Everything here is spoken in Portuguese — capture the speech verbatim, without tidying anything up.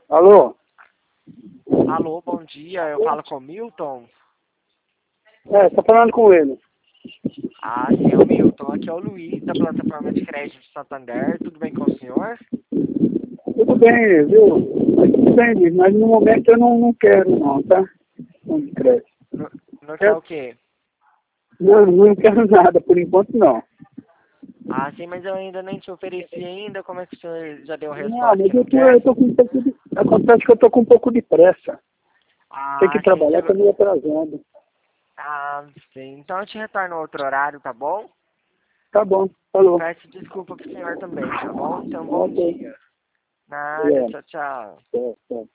Alô? Alô, bom dia. Eu falo com o Milton. É, tá falando com ele. Ah, sim, é o Milton. Aqui é o Luiz, da plataforma de crédito de Santander. Tudo bem com o senhor? Tudo bem, viu? Mas tudo bem, Luiz, mas no momento eu não, não quero não, tá? Não de crédito. Não, não quer É, o quê? não, não quero nada, por enquanto não. Ah, sim, mas eu ainda nem te ofereci ainda. Como é que o senhor já deu a Não, resposta mas que eu não tô, quer? eu tô com um pouco de... Acontece que eu tô com um pouco de pressa. Tem que Ah, sim, trabalhar, você... tá meio atrasado. Ah, sim. Então eu te retorno outro horário, tá bom? Tá bom, falou. Peço desculpa pro senhor também, tá bom? Então, bom Ok. dia. Nada, É, tchau, tchau. é, é.